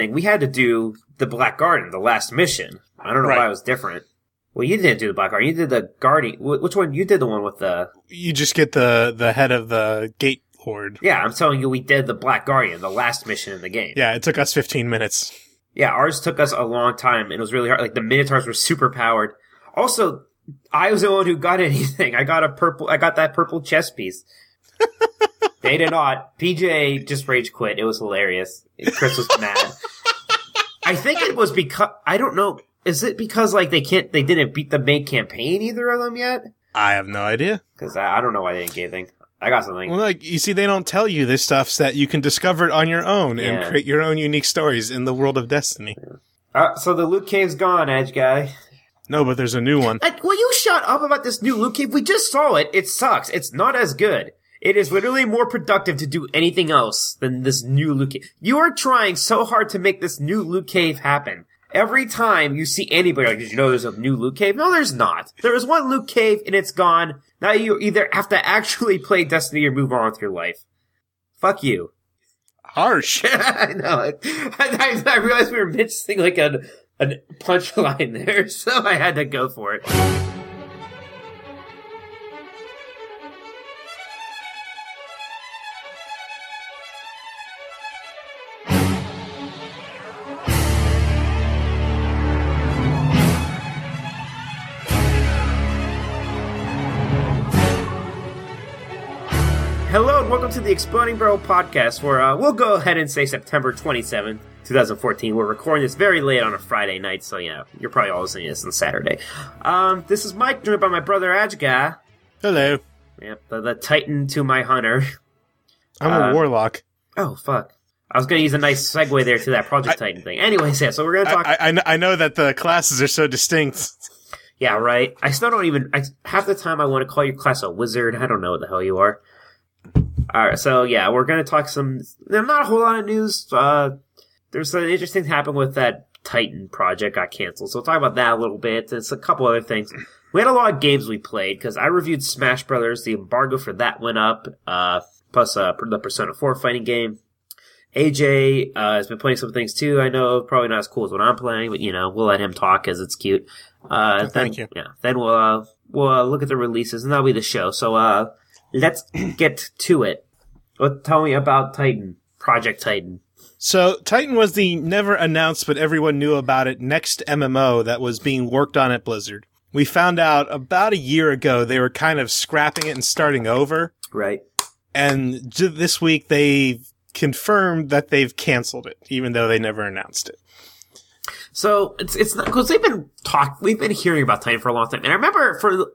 we had to do the Black Garden, the last mission. I don't know why it was different. Well, you didn't do the Black Garden. You did the Guardian. Which one? You did the one with the... You just get the head of the Gate Lord. Yeah, I'm telling you, we did the Black Guardian, the last mission in the game. Yeah, it took us 15 minutes. Yeah, ours took us a long time, and it was really hard. Like, the Minotaurs were super powered. Also, I was the one who got anything. I got that purple chess piece. They did not. PJ just rage quit. It was hilarious. Chris was mad. I think it was because, I don't know, is it because, like, they didn't beat the main campaign, either of them yet? I have no idea. Because I don't know why they didn't get anything. I got something. Well, like, you see, they don't tell you this stuff so that you can discover it on your own and create your own unique stories in the world of Destiny. So the loot cave's gone, Edge Guy. No, but there's a new one. Will you shut up about this new loot cave? We just saw it. It sucks. It's not as good. It is literally more productive to do anything else than this new loot cave. You are trying so hard to make this new loot cave happen. Every time you see anybody, like, did you know there's a new loot cave? No, there's not. There was one loot cave and it's gone. Now you either have to actually play Destiny or move on with your life. Fuck you. Harsh. I know. I realized we were missing like a punchline there, so I had to go for it. Hello and welcome to the Exploding Barrel Podcast, where we'll go ahead and say September 27th, 2014. We're recording this very late on a Friday night, so yeah, you're probably all listening to this on Saturday. This is Mike, joined by my brother Ajga. Hello. Yep, the Titan to my Hunter. I'm a Warlock. Oh, fuck. I was going to use a nice segue there to that Project Titan thing. Anyways, yeah, so we're going to talk... I know that the classes are so distinct. Yeah, right. I still don't even... half the time I want to call your class a wizard. I don't know what the hell you are. Alright, so yeah, we're gonna talk there's not a whole lot of news. There's an interesting thing happened with that Titan project got canceled, so we'll talk about that a little bit. There's a couple other things. We had a lot of games we played, because I reviewed Smash Brothers, the embargo for that went up, plus the Persona 4 fighting game. AJ has been playing some things too, I know, probably not as cool as what I'm playing, but we'll let him talk, because it's cute. Thank you. Yeah, then we'll look at the releases, and that'll be the show, so let's get to it. Tell me about Titan, Project Titan. So, Titan was the never announced but everyone knew about it next MMO that was being worked on at Blizzard. We found out about a year ago they were kind of scrapping it and starting over. Right. And this week they've confirmed that they've canceled it, even though they never announced it. So, it's not, because we've been hearing about Titan for a long time. And I remember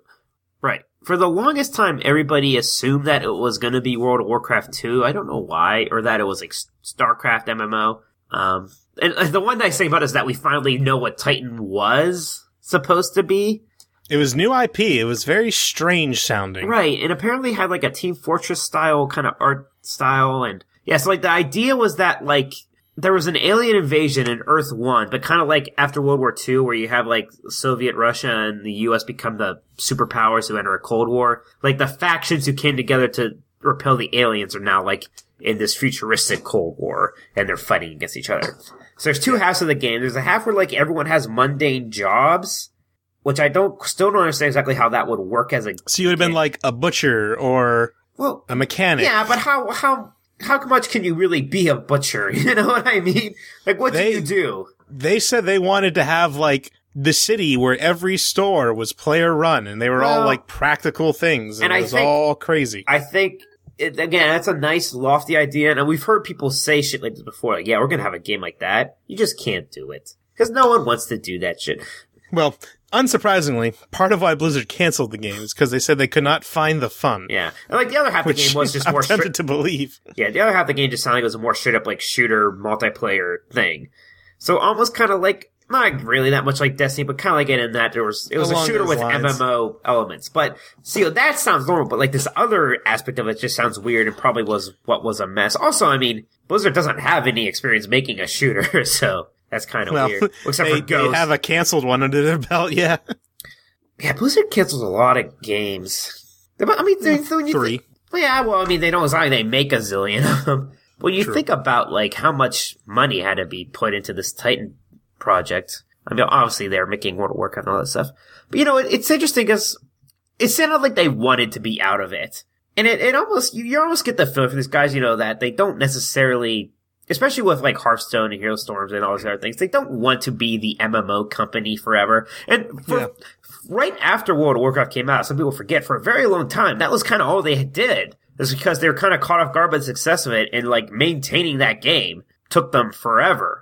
for the longest time, everybody assumed that it was going to be World of Warcraft 2. I don't know why, or that it was like StarCraft MMO. And the one nice thing about it is that we finally know what Titan was supposed to be. It was new IP. It was very strange sounding. Right, and apparently had like a Team Fortress style kind of art style. And yeah, so like the idea was that like there was an alien invasion in Earth 1, but kind of like after World War II, where you have like Soviet Russia and the US become the superpowers who enter a Cold War. Like the factions who came together to repel the aliens are now like in this futuristic Cold War, and they're fighting against each other. So there's two halves of the game. There's a half where like everyone has mundane jobs, which I still don't understand exactly how that would work as a... So you would have been like a butcher or a mechanic. Yeah, but how much can you really be a butcher? You know what I mean? Like, what do you do? They said they wanted to have, like, the city where every store was player run, and they were all, like, practical things, and it was all crazy. I think, again, that's a nice, lofty idea, and we've heard people say shit like this before, like, yeah, we're gonna have a game like that. You just can't do it. Because no one wants to do that shit. Well, unsurprisingly, part of why Blizzard canceled the game is because they said they could not find the fun. Yeah. And like the other half of the game was just more I'm tempted to believe. Yeah, the other half of the game just sounded like it was a more straight up like shooter multiplayer thing. So almost kind of like, not really that much like Destiny, but kind of like it in that it was a shooter with MMO elements. But see, that sounds normal, but like this other aspect of it just sounds weird and probably was what was a mess. Also, I mean, Blizzard doesn't have any experience making a shooter, so that's kind of weird. Except for Ghost. They have a canceled one under their belt, yeah. Yeah, Blizzard cancels a lot of games. I mean, three. Yeah, well, I mean, they don't, it's not like they make a zillion of them. Well, you True. think about, like, how much money had to be put into this Titan project. I mean, obviously they're making World of Warcraft and all that stuff. But, it's interesting because it sounded like they wanted to be out of it. And it almost, you almost get the feeling from these guys, that they don't necessarily, especially with, like, Hearthstone and Hero Storms and all these other things, they don't want to be the MMO company forever. And right after World of Warcraft came out, some people forget, for a very long time, that was kind of all they did. It's because they were kind of caught off guard by the success of it, and, like, maintaining that game took them forever.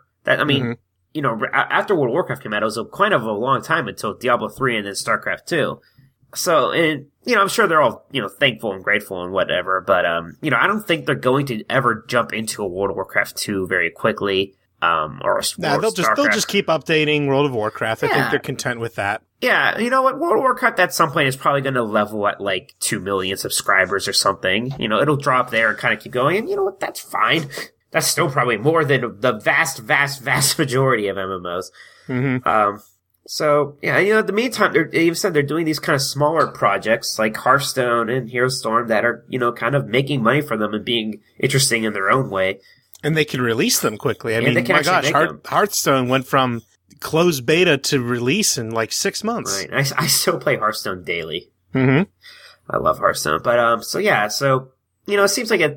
After World of Warcraft came out, it was quite a long time until Diablo 3 and then StarCraft 2. So, and, I'm sure they're all, thankful and grateful and whatever, but, I don't think they're going to ever jump into a World of Warcraft 2 very quickly, they'll just keep updating World of Warcraft. I think they're content with that. Yeah, you know what? World of Warcraft at some point is probably going to level at like 2 million subscribers or something. It'll drop there and kind of keep going, and you know what? That's fine. That's still probably more than the vast, vast, vast majority of MMOs. Mm-hmm. So, yeah, in the meantime, they even said they're doing these kind of smaller projects like Hearthstone and Hero Storm that are, kind of making money for them and being interesting in their own way. And they can release them quickly. I mean, my gosh, Hearthstone went from closed beta to release in like 6 months. Right. I still play Hearthstone daily. Mm-hmm. I love Hearthstone. But, it seems like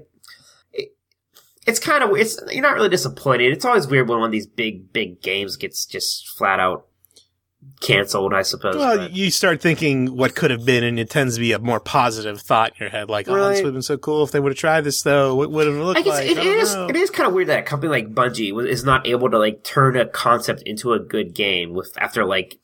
it's kind of, you're not really disappointed. It's always weird when one of these big games gets just flat out canceled, I suppose. Well, you start thinking what could have been, and it tends to be a more positive thought in your head. Like, right. This would have been so cool if they would have tried this, though. What would it look like? It is kind of weird that a company like Bungie is not able to, like, turn a concept into a good game after, like,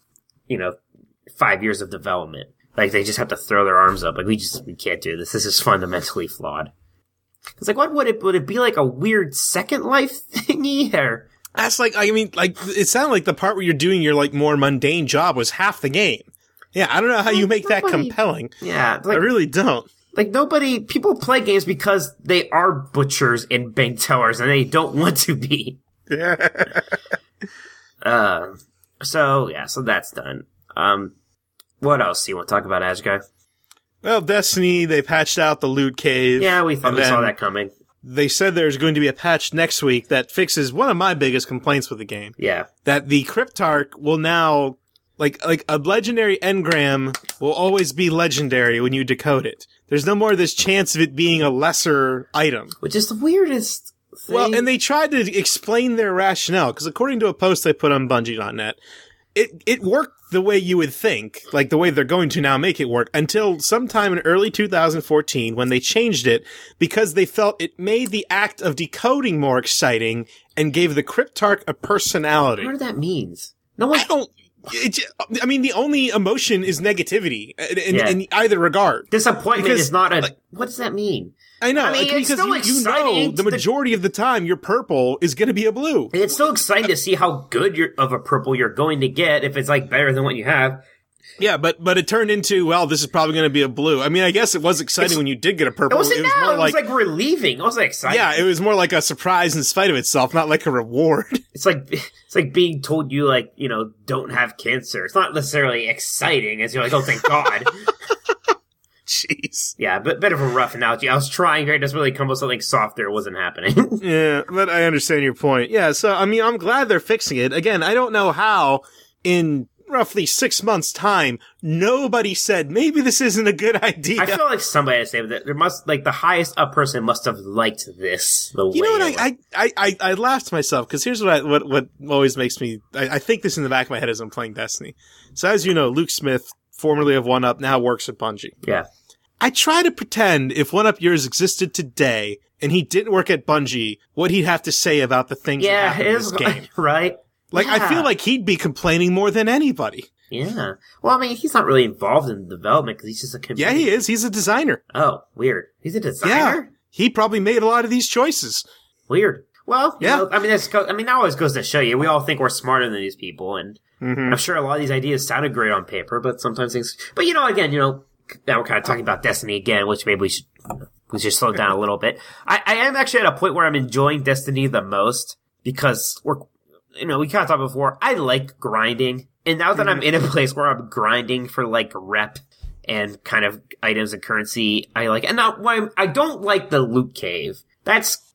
5 years of development. Like, they just have to throw their arms up. Like, we can't do this. This is fundamentally flawed. It's like, what would it be like a weird Second Life thingy, or? That's it sounded like the part where you're doing your, like, more mundane job was half the game. Yeah, I don't know how you make that compelling. Yeah. I really don't. Like, people play games because they are butchers and bank tellers, and they don't want to be. Yeah. So that's done. What else do you want to talk about, Ashguy? Well, Destiny, they patched out the loot cave. Yeah, we saw that coming. They said there's going to be a patch next week that fixes one of my biggest complaints with the game. Yeah. That the Cryptarch will now, like a legendary engram will always be legendary when you decode it. There's no more this chance of it being a lesser item. Which is the weirdest thing. Well, and they tried to explain their rationale, because according to a post they put on Bungie.net, it worked the way you would think, like the way they're going to now make it work, until sometime in early 2014 when they changed it because they felt it made the act of decoding more exciting and gave the Cryptarch a personality. What that means? I mean, the only emotion is negativity in either regard. Disappointment is not what does that mean? I know, it's because still exciting the majority of the time your purple is going to be a blue. It's still exciting to see how good of a purple you're going to get if it's like better than what you have. Yeah, but it turned into, well, this is probably going to be a blue. I mean, I guess it was exciting when you did get a purple. It was like relieving. It wasn't exciting. Yeah, it was more like a surprise in spite of itself, not like a reward. It's like being told you, like, don't have cancer. It's not necessarily exciting as you're like, oh, thank God. Jeez. Yeah, but bit of a rough analogy. I was trying very desperately to come up with something softer. It wasn't happening. Yeah, but I understand your point. Yeah, so, I mean, I'm glad they're fixing it. Again, I don't know how in roughly 6 months' time, nobody said, maybe this isn't a good idea. I feel like somebody had to say that there must, like, the highest up person must have liked this. You know what, I laughed to myself, because here's what always makes me, I think this in the back of my head as I'm playing Destiny. So as you know, Luke Smith, formerly of 1UP, now works at Bungie. Yeah. I try to pretend if 1UP Years existed today, and he didn't work at Bungie, what he'd have to say about the things that happen in this game. Right? Like, yeah. I feel like he'd be complaining more than anybody. Yeah. Well, I mean, he's not really involved in development because he's just a computer. Yeah, he is. He's a designer. Oh, weird. He's a designer? Yeah. He probably made a lot of these choices. Weird. Well, yeah. That always goes to show you, we all think we're smarter than these people, and I'm sure a lot of these ideas sounded great on paper, but sometimes things... But, again, now we're kind of talking about Destiny again, which maybe we should slow down a little bit. I am actually at a point where I'm enjoying Destiny the most, because we kind of talked before, I like grinding, and now that I'm in a place where I'm grinding for, like, rep and kind of items and currency, I like, and now, I don't like the loot cave. That's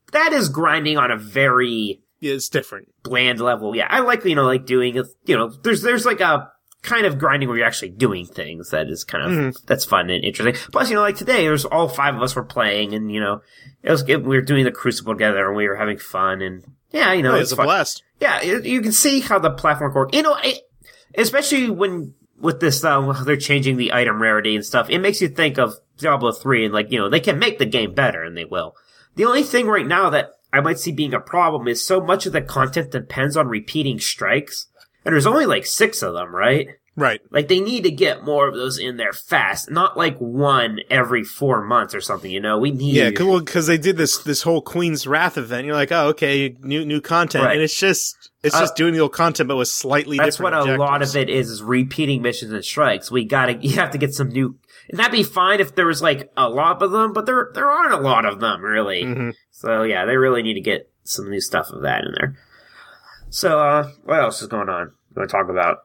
that is grinding on a very Yeah, it's different. bland level. Yeah, I like, like doing, there's like a kind of grinding where you're actually doing things that is kind of, that's fun and interesting. Plus, like today, there's all 5 of us were playing and, we were doing the Crucible together and we were having fun and, yeah, It was it's a fun. blast. Yeah, you can see how the platform works. Especially with this, they're changing the item rarity and stuff, it makes you think of Diablo 3 and they can make the game better and they will. The only thing right now that I might see being a problem is so much of the content depends on repeating strikes. And there's only 6 of them, right? Right. They need to get more of those in there fast, not one every 4 months or something, we need... Yeah, because they did this whole Queen's Wrath event. You're like, oh, okay, new content. Right. And it's just doing the old content, but with slightly that's different what objectives. A lot of it is repeating missions and strikes. You have to get some new... And that'd be fine if there was, a lot of them, but there aren't a lot of them, really. Mm-hmm. So, yeah, they really need to get some new stuff of that in there. So, what else is going on? You want to talk about?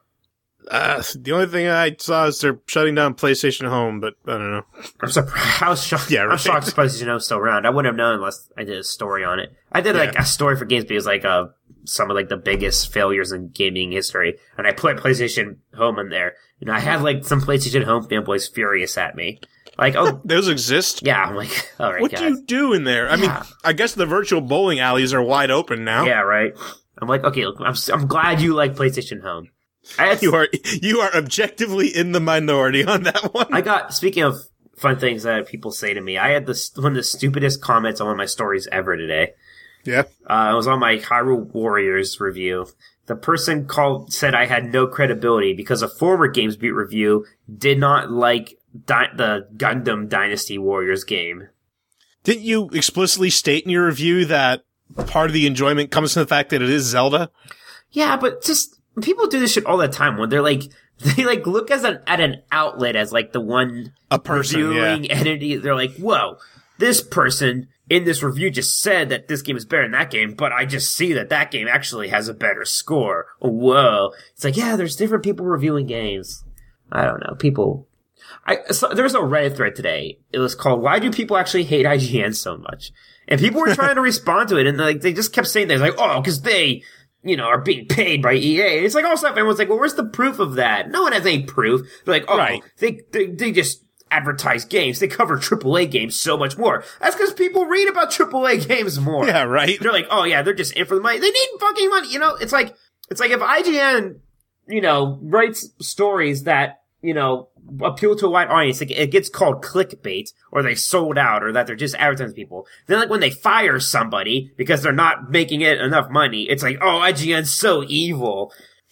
The only thing I saw is they're shutting down PlayStation Home, but I don't know. I'm surprised. I was shocked. Yeah, right. I'm shocked PlayStation Home's still around. I wouldn't have known unless I did a story on it. I did a story for Games because some of the biggest failures in gaming history, and I put PlayStation Home in there, and I had some PlayStation Home fanboys furious at me. Oh, those exist? Yeah, I'm all right, what guys. do you do in there? I mean, I guess the virtual bowling alleys are wide open now. Yeah, right. I'm okay, look, I'm glad you like PlayStation Home. You are objectively in the minority on that one. Speaking of fun things that people say to me, I had one of the stupidest comments on one of my stories ever today. Yeah. It was on my Hyrule Warriors review. The person said I had no credibility because a former GamesBeat review did not like the Gundam Dynasty Warriors game. Didn't you explicitly state in your review that part of the enjoyment comes from the fact that it is Zelda? Yeah, but just people do this shit all the time when they look at an outlet as the one a person reviewing entity. They're like, whoa, this person in this review just said that this game is better than that game, but I just see that game actually has a better score. Whoa. It's yeah, there's different people reviewing games. I don't know. There was a Reddit thread today. It was called, Why Do People Actually Hate IGN So Much? And people were trying to respond to it, and they just kept saying things oh, because they, are being paid by EA. And it's all stuff. Everyone's well, where's the proof of that? No one has any proof. They're oh, right. They just advertise games. They cover AAA games so much more. That's because people read about AAA games more. Yeah, right. They're oh yeah, they're just in for the money. They need fucking money. It's like if IGN, writes stories that, appeal to a wide audience, it gets called clickbait, or they sold out, or that they're just advertising people. Then when they fire somebody because they're not making it enough money, it's oh, IGN's so evil.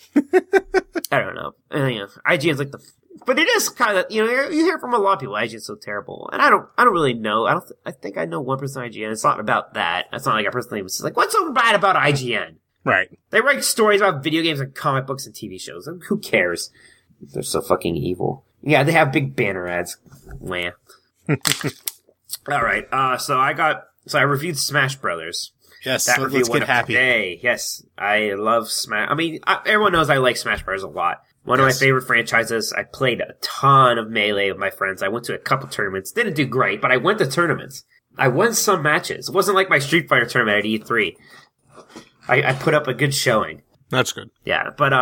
I don't know. IGN's but it is kind of, you hear from a lot of people, IGN's so terrible. And I don't really know. I think I know 1% IGN. It's not about that. It's not I personally was what's so bad about IGN? Right. They write stories about video games and comic books and TV shows. Who cares? They're so fucking evil. Yeah, they have big banner ads. Wah. All right. So I reviewed Smash Brothers. Yes, that let's get happy. Today. Yes, I love Smash. I mean, everyone knows I like Smash Brothers a lot. One of my favorite franchises. I played a ton of Melee with my friends. I went to a couple tournaments. Didn't do great, but I went to tournaments. I won some matches. It wasn't like my Street Fighter tournament at E3. I put up a good showing. That's good. Yeah, but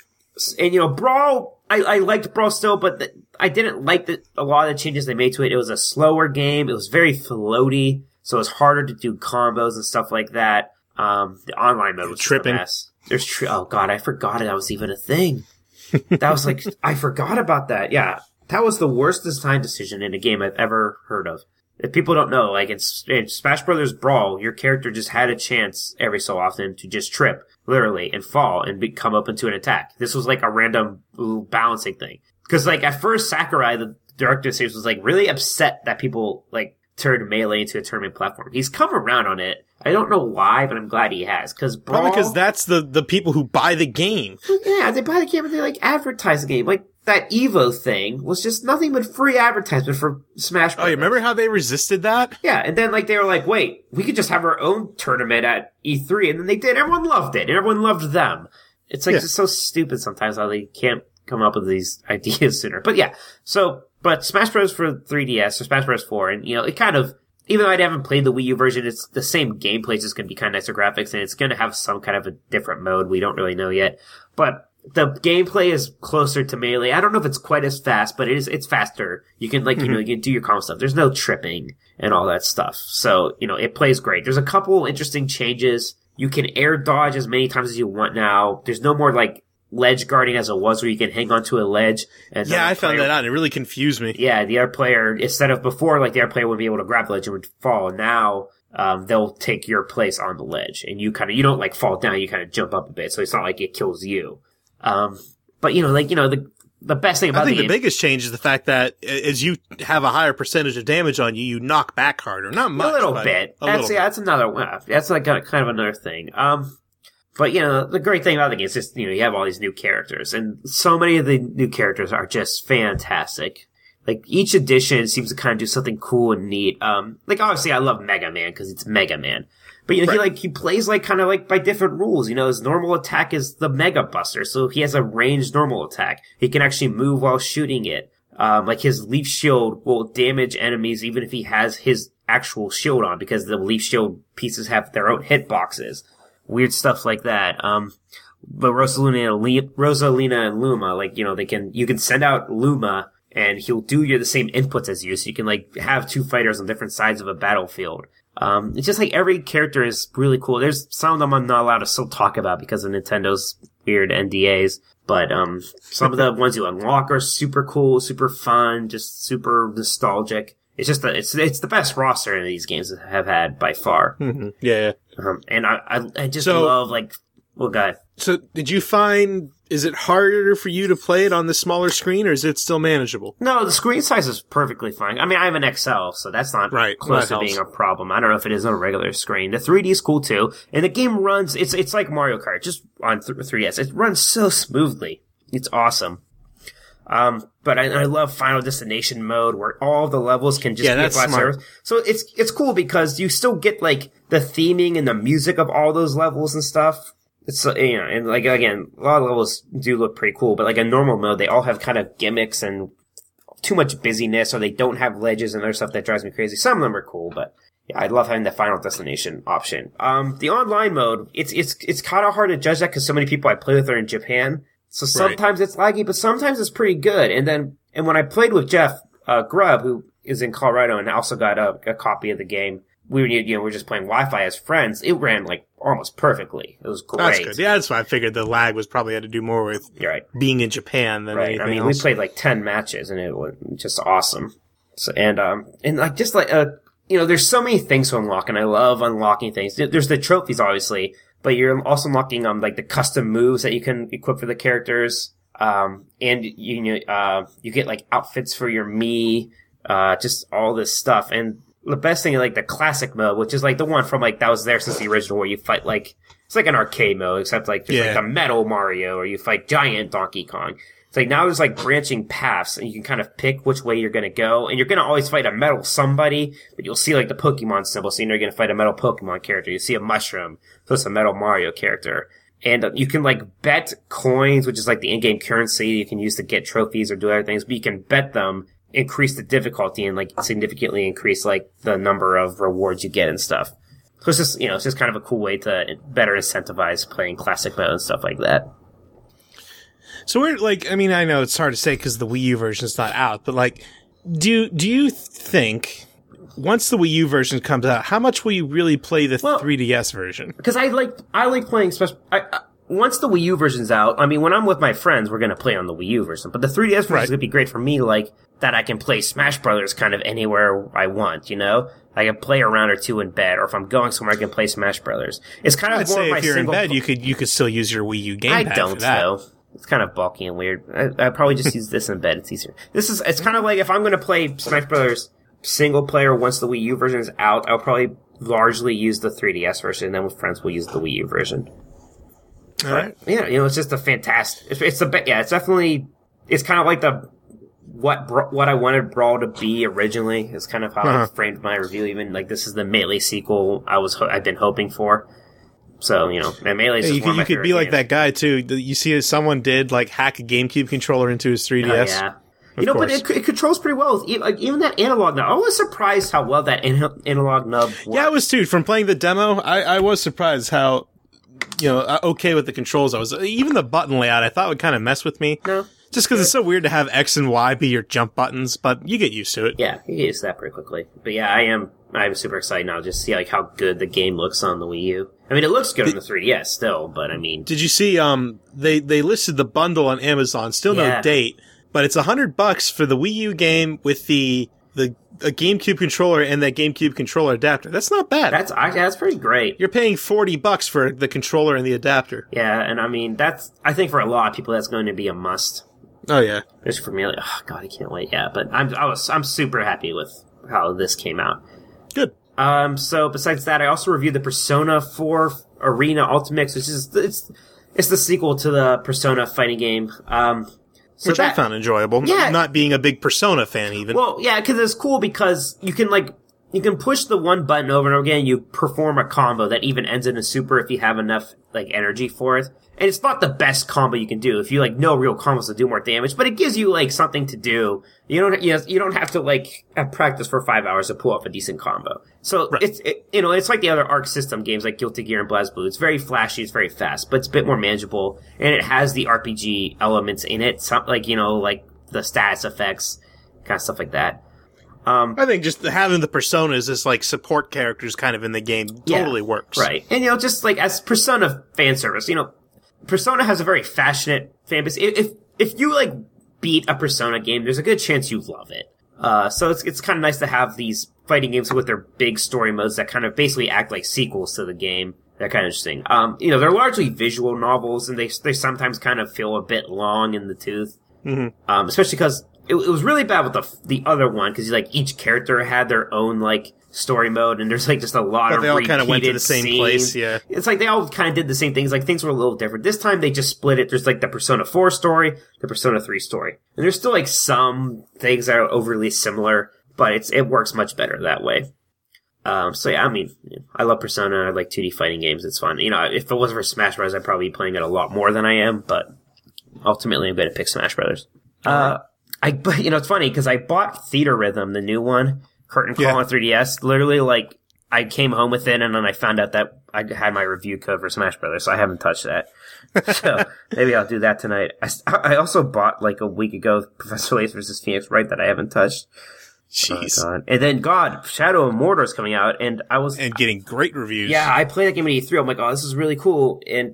Brawl, I liked Brawl still, but I didn't like a lot of the changes they made to it. It was a slower game. It was very floaty, so it was harder to do combos and stuff like that. The online mode was tripping. A mess. Oh god, I forgot that was even a thing. That was I forgot about that. Yeah, that was the worst design decision in a game I've ever heard of. If people don't know, in Smash Brothers Brawl, your character just had a chance every so often to just trip, literally, and fall and come up into an attack. This was a random balancing thing. Because at first Sakurai, the director of the series, was really upset that people turned Melee into a tournament platform. He's come around on it. I don't know why, but I'm glad he has. Because Brawl, probably because that's the people who buy the game. Yeah, they buy the game and they advertise the game. That Evo thing was just nothing but free advertisement for Smash Bros. Oh, you remember how they resisted that? Yeah, and then they were wait, we could just have our own tournament at E3, and then they did. Everyone loved it, and everyone loved them. It's just so stupid sometimes how they can't come up with these ideas sooner. But yeah, but Smash Bros. For 3DS, or Smash Bros. 4, and it kind of even though I haven't played the Wii U version, it's the same gameplay. It's just going to be kind of nicer graphics, and it's going to have some kind of a different mode. We don't really know yet. But the gameplay is closer to Melee. I don't know if it's quite as fast, but it's faster. You can, like, you know, you can do your combo stuff. There's no tripping and all that stuff. So, you know, it plays great. There's a couple interesting changes. You can air dodge as many times as you want now. There's no more, like, ledge guarding as it was where you can hang onto a ledge. And yeah, I found that out. It really confused me. Yeah, the other player, instead of before, like, the other player would be able to grab the ledge and would fall. Now, they'll take your place on the ledge. And you don't, like, fall down. You kind of jump up a bit. So it's not like it kills you. But, you know, like, you know, the best thing about I think the biggest change is the fact that as you have a higher percentage of damage on you, you knock back harder. Not much. A little bit. That's another, that's like kind of another thing. But, you know, the great thing about the game is just, you know, you have all these new characters, and so many of the new characters are just fantastic. Like, each edition seems to kind of do something cool and neat. Like, obviously I love Mega Man because it's Mega Man. But, you know, he plays like kind of like by different rules. You know, his normal attack is the Mega Buster, so he has a ranged normal attack. He can actually move while shooting it. Like his Leaf Shield will damage enemies even if he has his actual shield on, because the Leaf Shield pieces have their own hitboxes. Weird stuff like that. But Rosalina and Luma, like, you know, you can send out Luma and he'll do the same inputs as you, so you can, like, have two fighters on different sides of a battlefield. It's just like every character is really cool. There's some of them I'm not allowed to still talk about because of Nintendo's weird NDAs. But, some of the ones you unlock are super cool, super fun, just super nostalgic. It's just it's the best roster these games have had by far. Mm-hmm. Yeah. And I just love, like, well, go ahead. So did you find, is it harder for you to play it on the smaller screen, or is it still manageable? No, the screen size is perfectly fine. I mean, I have an XL, so that's not close to being a problem. I don't know if it is on a regular screen. The 3D is cool too, and the game runs, it's like Mario Kart, just on 3DS. It runs so smoothly. It's awesome. But I love Final Destination mode where all the levels can just be a flat surface. So it's cool because you still get, like, the theming and the music of all those levels and stuff. It's, you know, and, like, again, a lot of levels do look pretty cool, but, like, in normal mode, they all have kind of gimmicks and too much busyness, or they don't have ledges and other stuff that drives me crazy. Some of them are cool, but yeah, I love having the Final Destination option. The online mode, it's kind of hard to judge that because so many people I play with are in Japan. So sometimes it's laggy, but sometimes it's pretty good. And when I played with Jeff, Grubb, who is in Colorado and also got a copy of the game, we were just playing Wi-Fi as friends. It ran, like, almost perfectly. It was great. That's good. Yeah, that's why I figured the lag was probably had to do more with being in Japan than anything else. I mean, we played like 10 matches and it was just awesome. So, and like, just like, you know, there's so many things to unlock, and I love unlocking things. There's the trophies, obviously, but you're also unlocking, like, the custom moves that you can equip for the characters. And you get, like, outfits for your Mii, just all this stuff. And the best thing, like, the classic mode, which is, like, the one from, like, that was there since the original, where you fight, like, it's like an arcade mode, except, like, there's, like, the Metal Mario, or you fight giant Donkey Kong. It's like, now there's, like, branching paths, and you can kind of pick which way you're gonna go, and you're gonna always fight a metal somebody, but you'll see, like, the Pokemon symbol, so you know you're gonna fight a metal Pokemon character. You see a mushroom, so it's a metal Mario character. And you can, like, bet coins, which is, like, the in-game currency you can use to get trophies or do other things, but you can bet them, increase the difficulty, and, like, significantly increase, like, the number of rewards you get and stuff. So it's just, you know, it's just kind of a cool way to better incentivize playing classic mode and stuff like that. So we're, like, I mean, I know it's hard to say because the Wii U version's not out, but, like, do you think, once the Wii U version comes out, how much will you really play the 3DS version? Because I like playing once the Wii U version's out, I mean, when I'm with my friends, we're gonna play on the Wii U version, but the 3DS version is gonna be great for me, like, that I can play Smash Brothers kind of anywhere I want, you know? I can play a round or two in bed, or if I'm going somewhere, I can play Smash Brothers. It's kind of more of my if you're in bed, you could still use your Wii U gamepad. I don't, though. It's kind of bulky and weird. I probably just use this in bed. It's easier. It's kind of like if I'm going to play Smash Brothers single player once the Wii U version is out, I'll probably largely use the 3DS version, and then with friends we'll use the Wii U version. All right. Yeah, you know, it's just a fantastic. It's definitely. It's kind of like what I wanted Brawl to be originally. Is kind of how I framed my review. Even like this is the Melee sequel I've been hoping for. So, you know, and Melee is just one of my favorite be like games. that guy too. You see, someone did like hack a GameCube controller into his 3DS. Oh, You know, but it controls pretty well. Like even that analog nub. I was surprised how well that analog nub worked. Yeah, I was too. From playing the demo, I was surprised how, okay with the controls I was. Even the button layout I thought would kind of mess with me. No. Just because it's so weird to have X and Y be your jump buttons, but you get used to it. Yeah, you get used to that pretty quickly. But yeah, I'm super excited now just to see like how good the game looks on the Wii U. I mean, it looks good on the 3DS still, but I mean... Did you see, they listed the bundle on Amazon, still no date, but it's $100 for the Wii U game with a GameCube controller and that GameCube controller adapter. That's not bad. That's pretty great. You're paying $40 for the controller and the adapter. Yeah, and I mean, I think for a lot of people that's going to be a must. Oh yeah. Just for me, like, oh god, I can't wait. Yeah, but I'm super happy with how this came out. Good. So besides that, I also reviewed the Persona 4 Arena Ultimate, which is it's the sequel to the Persona fighting game. Which I found enjoyable. Yeah. Not being a big Persona fan even. Well, yeah, because it's cool because you can push the one button over and over again, you perform a combo that even ends in a super if you have enough like energy for it. And it's not the best combo you can do if you like know real combos to do more damage, but it gives you like something to do. You don't have to like have practice for 5 hours to pull off a decent combo. So right. It's like the other Arc System games like Guilty Gear and BlazBlue. It's very flashy, it's very fast, but it's a bit more manageable, and it has the RPG elements in it, like the status effects, kind of stuff like that. I think just having the personas as like support characters kind of in the game totally works. Right. And just like as Persona fan service, Persona has a very passionate fan base. If you like beat a Persona game, there's a good chance you love it. So it's kind of nice to have these fighting games with their big story modes that kind of basically act like sequels to the game. They're kind of interesting. They're largely visual novels, and they sometimes kind of feel a bit long in the tooth. Mm-hmm. Especially because it was really bad with the other one, because like each character had their own like story mode, and there's like just a lot of repeated scenes. But they all kind of went to the same place, yeah. It's like they all kind of did the same things, like things were a little different. This time they just split it. There's like the Persona 4 story, the Persona 3 story. And there's still like some things that are overly similar, but it works much better that way. So yeah, I mean, I love Persona. I like 2D fighting games. It's fun. If it wasn't for Smash Bros., I'd probably be playing it a lot more than I am, but ultimately I'm going to pick Smash Brothers. But it's funny because I bought Theater Rhythm, the new one, Curtain Call on 3DS. Literally, like, I came home with it, and then I found out that I had my review code for Smash Brothers, so I haven't touched that. So maybe I'll do that tonight. I also bought, like, a week ago, Professor Layton vs. Phoenix Wright that I haven't touched. Jeez. Oh, and then, Shadow of Mordor is coming out, and getting great reviews. Yeah, I played that game at E3. I'm like, oh, this is really cool, and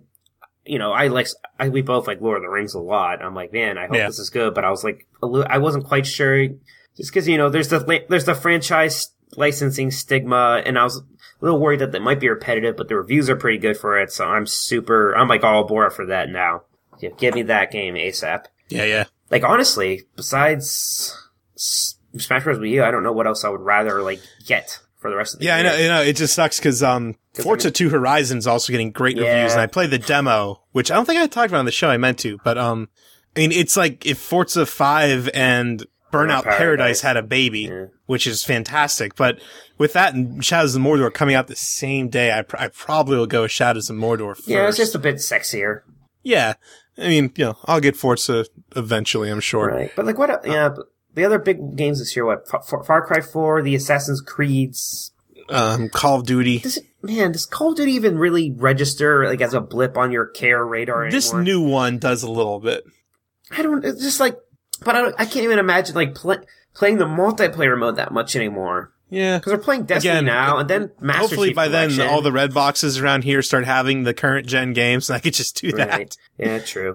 we both like Lord of the Rings a lot. I'm like, man, I hope this is good. But I was like, I wasn't quite sure, just because there's the franchise licensing stigma, and I was a little worried that might be repetitive. But the reviews are pretty good for it, so I'm like all aboard for that now. Yeah, give me that game ASAP. Yeah. Like honestly, besides Smash Bros. Wii U, I don't know what else I would rather like get for the rest of the year. I know. It just sucks because Forza 2 Horizon is also getting great reviews, and I played the demo, which I don't think I talked about on the show. I meant to, but I mean, it's like if Forza 5 and Burnout Paradise had a baby, which is fantastic. But with that and Shadows of Mordor coming out the same day, I probably will go with Shadows of Mordor first. Yeah, it's just a bit sexier. Yeah, I mean, I'll get Forza eventually, I'm sure. Right, but like what? But the other big games this year, what? Far Cry 4, the Assassin's Creeds. Call of Duty. Does Call of Duty even really register like as a blip on your care radar anymore? This new one does a little bit. It's just like, but I can't even imagine like playing the multiplayer mode that much anymore. Yeah. Because we're playing Destiny now, and then Master hopefully Chief by Collection. then all the red boxes around here start having the current gen games, and I could just do that. Right. Yeah, true.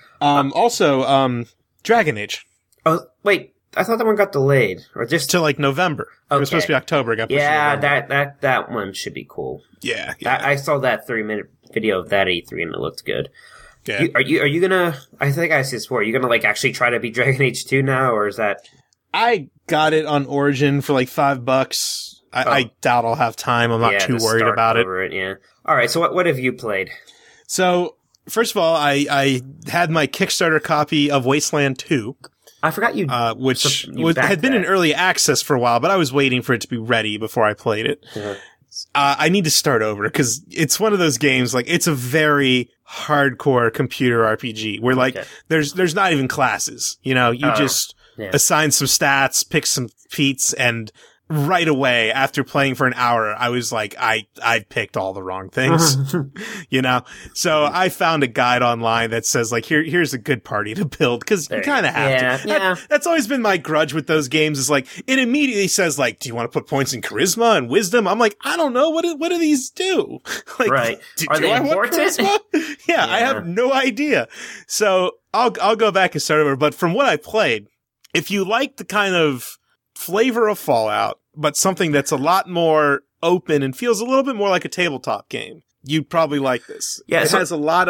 Also, Dragon Age. Oh, wait. I thought that one got delayed, or just to like November. Okay. It was supposed to be October. It got pushed to November. that one should be cool. Yeah. I saw that 3-minute video of that at E3, and it looked good. Yeah. Are you gonna? I think I asked this before. Are you gonna like actually try to beat Dragon Age 2 now, or is that? I got it on Origin for like $5. I doubt I'll have time. I'm not too worried about it. Yeah. All right. So what have you played? So first of all, I had my Kickstarter copy of Wasteland 2. I forgot you, which had been in early access for a while, but I was waiting for it to be ready before I played it. Mm-hmm. I need to start over because it's one of those games, like, it's a very hardcore computer RPG where, like, there's not even classes, you just assign some stats, pick some feats, and right away, after playing for an hour, I was like, I picked all the wrong things, you know? So I found a guide online that says, like, here's a good party to build, because you kind of have to. That's always been my grudge with those games, is like, it immediately says, like, do you want to put points in charisma and wisdom? I'm like, I don't know. What do these do? Like, right. Are they important? Yeah, I have no idea. So I'll go back and start over. But from what I played, if you like the kind of flavor of Fallout, but something that's a lot more open and feels a little bit more like a tabletop game, you'd probably like this. Yeah, it has a lot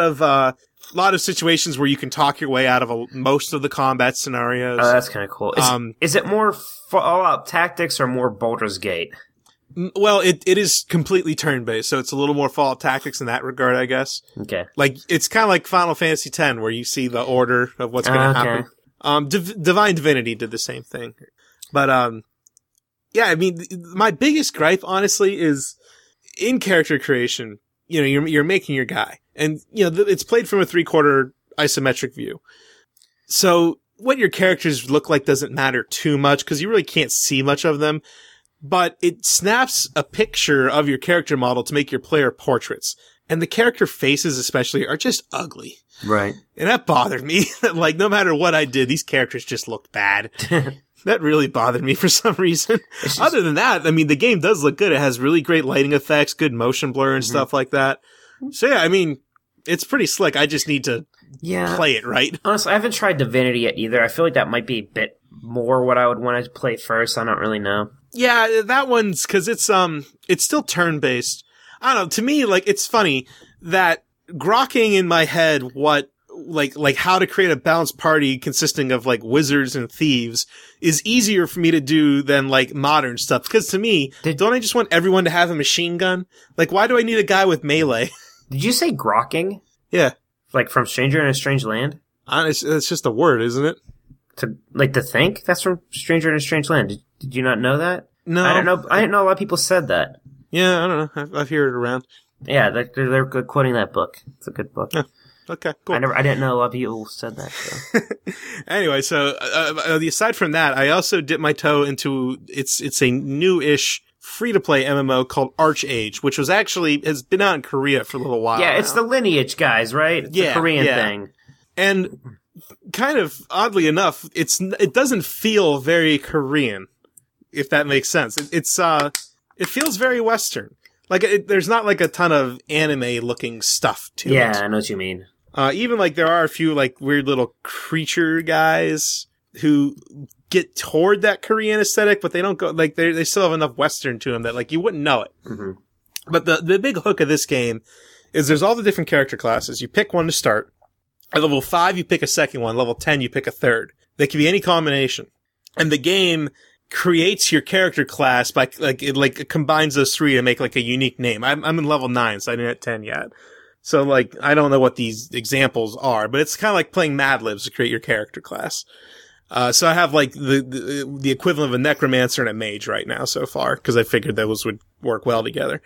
of situations where you can talk your way out of most of the combat scenarios. Oh, that's kind of cool. Is it more Fallout Tactics or more Baldur's Gate? Well, it is completely turn-based, so it's a little more Fallout Tactics in that regard, I guess. Okay. Like, it's kind of like Final Fantasy X, where you see the order of what's going to happen. Divine Divinity did the same thing. But, yeah, I mean, my biggest gripe, honestly, is in character creation, you know, you're making your guy. And, you know, it's played from a 3/4 isometric view. So what your characters look like doesn't matter too much, because you really can't see much of them. But it snaps a picture of your character model to make your player portraits. And the character faces especially are just ugly. Right. And that bothered me. Like, no matter what I did, these characters just looked bad. That really bothered me for some reason. Other than that, I mean, the game does look good. It has really great lighting effects, good motion blur and stuff like that. So yeah, I mean, it's pretty slick. I just need to play it right. Honestly, I haven't tried Divinity yet either. I feel like that might be a bit more what I would want to play first. I don't really know. Yeah, that one's, cause it's still turn-based. I don't know, to me, like, it's funny that grokking in my head what, like how to create a balanced party consisting of, like, wizards and thieves is easier for me to do than, like, modern stuff. Because to me, don't I just want everyone to have a machine gun? Like, why do I need a guy with melee? Did you say grokking? Yeah. Like from Stranger in a Strange Land? It's just a word, isn't it? To think? That's from Stranger in a Strange Land. Did you not know that? No. I don't know. I didn't know a lot of people said that. Yeah, I don't know. I've heard it around. Yeah, they're quoting that book. It's a good book. Yeah. Okay, cool. I didn't know a lot of people said that. So. Anyway, so aside from that, I also dipped my toe into it's a new-ish free-to-play MMO called ArcheAge, which has been out in Korea for a little while. Yeah, it's the Lineage guys, right? It's the Korean thing. And kind of oddly enough, it doesn't feel very Korean, if that makes sense. It feels very Western. Like, there's not like a ton of anime-looking stuff to it. Yeah, I know what you mean. Even like there are a few like weird little creature guys who get toward that Korean aesthetic, but they don't go, like, they still have enough Western to them that, like, you wouldn't know it. Mm-hmm. But the big hook of this game is there's all the different character classes. You pick one to start. At level 5, you pick a second one. Level 10, you pick a third. They can be any combination. And the game creates your character class by, it combines those three to make, like, a unique name. I'm in level 9, so I didn't hit 10 yet. So, like, I don't know what these examples are, but it's kind of like playing Mad Libs to create your character class. So I have, like, the equivalent of a necromancer and a mage right now so far, because I figured those would work well together.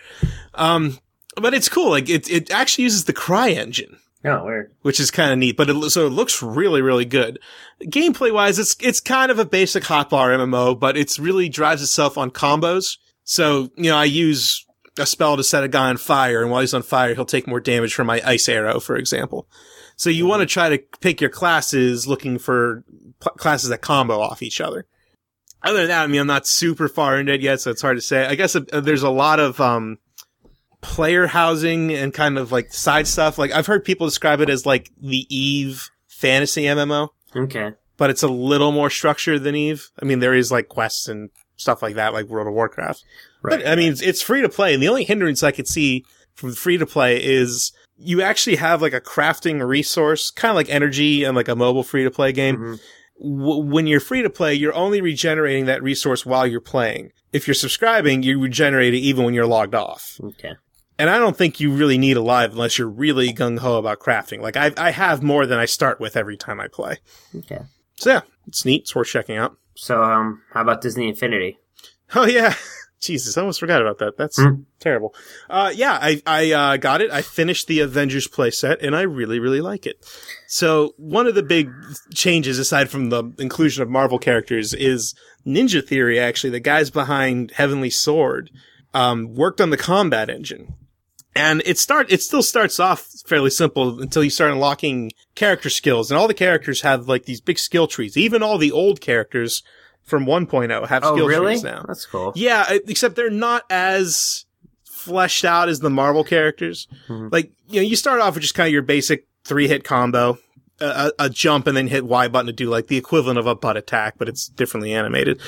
But it's cool. Like, it actually uses the Cry engine. Oh, weird. Which is kind of neat, but it looks really, really good. Gameplay wise, it's kind of a basic hotbar MMO, but it's really drives itself on combos. So, you know, I use a spell to set a guy on fire, and while he's on fire, he'll take more damage from my ice arrow, for example. So you want to try to pick your classes looking for classes that combo off each other. Other than that, I mean, I'm not super far into it yet, so it's hard to say. I guess there's a lot of, player housing and kind of like side stuff. Like, I've heard people describe it as like the Eve fantasy MMO. Okay. But it's a little more structured than Eve. I mean, there is like quests and stuff like that, like World of Warcraft. Right. But, I mean, it's free to play, and the only hindrance I could see from free to play is you actually have like a crafting resource, kind of like energy and like a mobile free to play game. Mm-hmm. When you're free to play, you're only regenerating that resource while you're playing. If you're subscribing, you regenerate it even when you're logged off. Okay. And I don't think you really need a live unless you're really gung-ho about crafting. Like, I have more than I start with every time I play. Okay. So yeah, it's neat. It's worth checking out. So, how about Disney Infinity? Oh yeah. Jesus, I almost forgot about that. That's terrible. Yeah, I got it. I finished the Avengers playset, and I really, really like it. So one of the big changes, aside from the inclusion of Marvel characters, is Ninja Theory, actually, the guys behind Heavenly Sword, worked on the combat engine. And it still starts off fairly simple until you start unlocking character skills. And all the characters have like these big skill trees. Even all the old characters from 1.0 have skill trees now. That's cool. Yeah, except they're not as fleshed out as the Marvel characters. Mm-hmm. Like, you start off with just kind of your basic 3-hit combo, a jump and then hit Y button to do like the equivalent of a butt attack, but it's differently animated.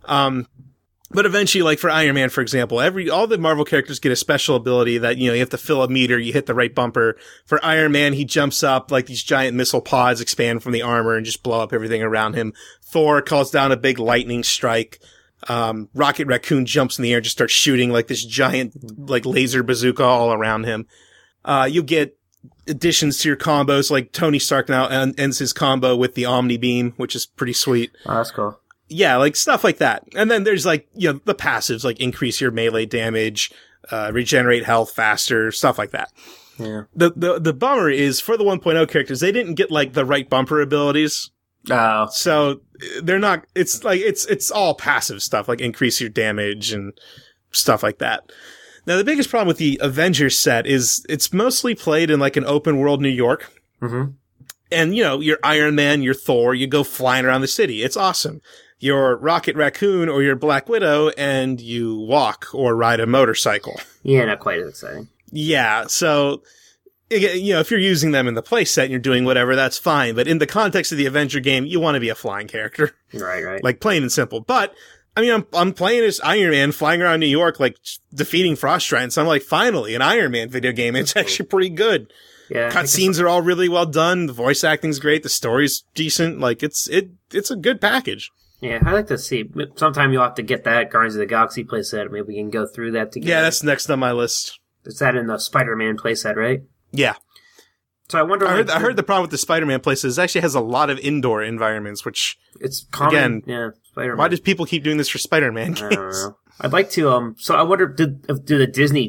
But eventually, like for Iron Man, for example, all the Marvel characters get a special ability that, you have to fill a meter, you hit the right bumper. For Iron Man, he jumps up, like these giant missile pods expand from the armor and just blow up everything around him. Thor calls down a big lightning strike. Rocket Raccoon jumps in the air and just starts shooting like this giant, like laser bazooka all around him. You get additions to your combos, like Tony Stark now ends his combo with the Omni Beam, which is pretty sweet. Oh, that's cool. Yeah, like stuff like that. And then there's like, the passives, like increase your melee damage, regenerate health faster, stuff like that. Yeah. The bummer is for the 1.0 characters, they didn't get like the right bumper abilities. Oh. So they're not, it's like, it's all passive stuff, like increase your damage and stuff like that. Now, the biggest problem with the Avengers set is it's mostly played in like an open world New York. Mm-hmm. And, you're Iron Man, you're Thor, you go flying around the city. It's awesome. You're Rocket Raccoon or you're Black Widow and you walk or ride a motorcycle. Yeah, not quite as exciting. Yeah, so, if you're using them in the playset and you're doing whatever, that's fine. But in the context of the Avenger game, you want to be a flying character. Right. Like, plain and simple. But, I mean, I'm playing as Iron Man flying around New York, like, defeating Frost Giants. I'm like, finally, an Iron Man video game. It's actually pretty good. Yeah. Cutscenes are all really well done. The voice acting's great. The story's decent. Like, it's a good package. Yeah, I'd like to see. Sometime you'll have to get that Guardians of the Galaxy playset. Maybe we can go through that together. Yeah, that's next on my list. Is that in the Spider-Man playset, right? Yeah. So I wonder. I heard the problem with the Spider-Man playset is it actually has a lot of indoor environments, which it's common. Again, yeah. Spider-Man. Why do people keep doing this for Spider-Man games? I don't know. I'd like to. So I wonder, do the Disney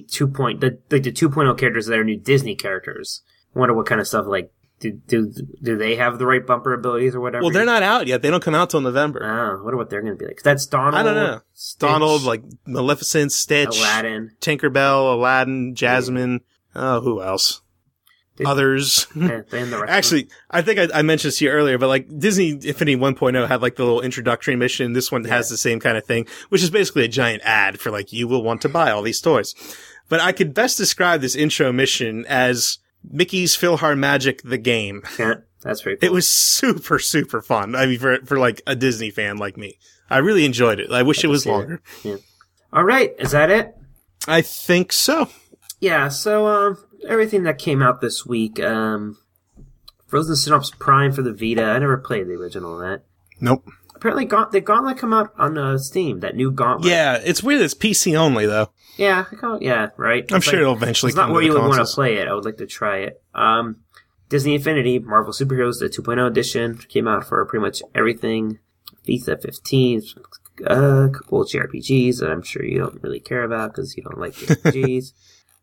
2.0 characters that are new Disney characters? I wonder what kind of stuff like. Do they have the right bumper abilities or whatever? Well, they're not out yet. They don't come out till November. Oh, I wonder what they're going to be like. 'Cause that's Donald. I don't know. Stitch, Donald, like Maleficent, Stitch, Aladdin, Tinkerbell, Aladdin, Jasmine. Oh, who else? Others. And the rest Actually, I think I mentioned this to you earlier, but like Disney Infinity 1.0 had like the little introductory mission. This one has the same kind of thing, which is basically a giant ad for like, you will want to buy all these toys. But I could best describe this intro mission as Mickey's PhilharMagic the game. Yeah, that's pretty cool. It was super, super fun. I mean, for like a Disney fan like me. I really enjoyed it. I wish it was longer. Yeah. All right. Is that it? I think so. Yeah. So, everything that came out this week, Frozen Synops Prime for the Vita. I never played the original of that. Nope. Apparently, the Gauntlet come out on Steam. That new Gauntlet. Yeah, it's weird. It's PC only though. Yeah, right. I'm sure it'll eventually. It's not where you would want to play it. I would like to try it. Disney Infinity, Marvel Superheroes, the 2.0 edition came out for pretty much everything. FIFA 15, a couple of JRPGs that I'm sure you don't really care about because you don't like JRPGs.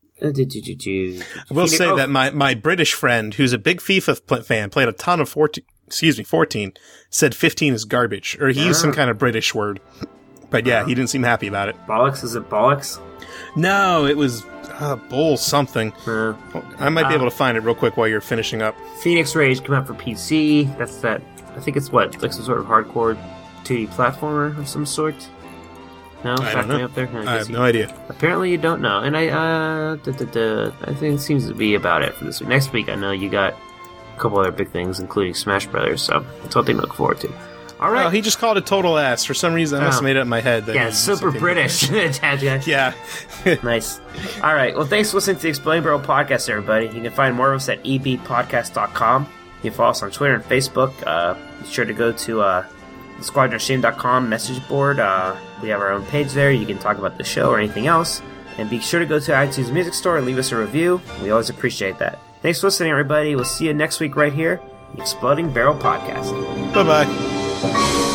I will say that my British friend, who's a big FIFA fan, played a ton of 14, said 15 is garbage. Or he used some kind of British word. But yeah, he didn't seem happy about it. Bollocks? Is it Bollocks? No, it was Bull something. I might be able to find it real quick while you're finishing up. Phoenix Rage came out for PC. That's that. I think it's like some sort of hardcore 2D platformer of some sort. No, I don't know. Up there? I have no idea. Apparently you don't know. And I think it seems to be about it for this week. Next week I know you got a couple other big things, including Smash Brothers, so that's something to look forward to. All right. Oh, he just called it total ass. For some reason, I must have made it up in my head. That yeah, super British. Yeah. Nice. All right. Well, thanks for listening to the Explain Barrel Podcast, everybody. You can find more of us at ebpodcast.com. You can follow us on Twitter and Facebook. Be sure to go to squadronshame.com message board. We have our own page there. You can talk about the show or anything else. And be sure to go to iTunes Music Store and leave us a review. We always appreciate that. Thanks for listening, everybody. We'll see you next week right here, the Exploding Barrel Podcast. Bye-bye.